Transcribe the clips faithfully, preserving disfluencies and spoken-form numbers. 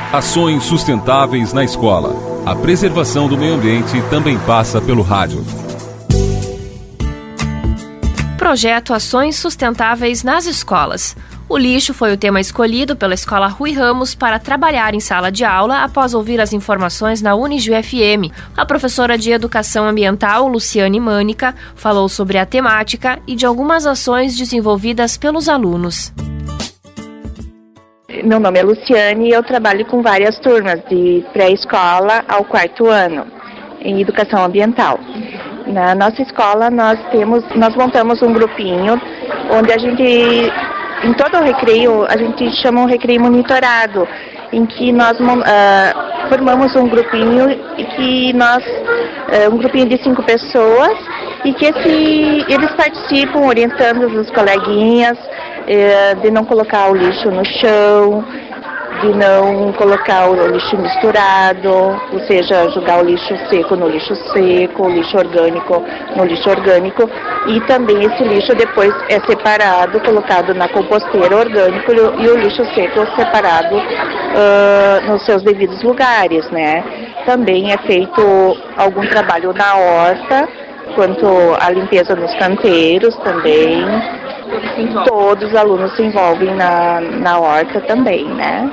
Ações sustentáveis na escola. A preservação do meio ambiente também passa pelo rádio. Projeto Ações Sustentáveis nas Escolas. O lixo foi o tema escolhido pela Escola Rui Ramos para trabalhar em sala de aula após ouvir as informações na Unijuí F M. A professora de Educação Ambiental, Luciane Mânica, falou sobre a temática e de algumas ações desenvolvidas pelos alunos. Meu nome é Luciane e eu trabalho com várias turmas, de pré-escola ao quarto ano, em educação ambiental. Na nossa escola nós temos, nós montamos um grupinho onde a gente, em todo o recreio, a gente chama um recreio monitorado, em que nós uh, formamos um grupinho e que nós, uh, um grupinho de cinco pessoas, e que esse, eles participam orientando os coleguinhas uh, de não colocar o lixo no chão, de não colocar o lixo misturado, ou seja, jogar o lixo seco no lixo seco, o lixo orgânico no lixo orgânico, e também esse lixo depois é separado, colocado na composteira orgânico, e o lixo seco separado uh, nos seus devidos lugares, né? Também é feito algum trabalho na horta, quanto à limpeza nos canteiros também. Todos os alunos se envolvem na, na horta também, né?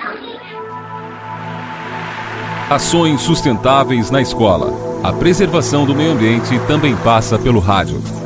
Ações sustentáveis na escola. A preservação do meio ambiente também passa pelo rádio.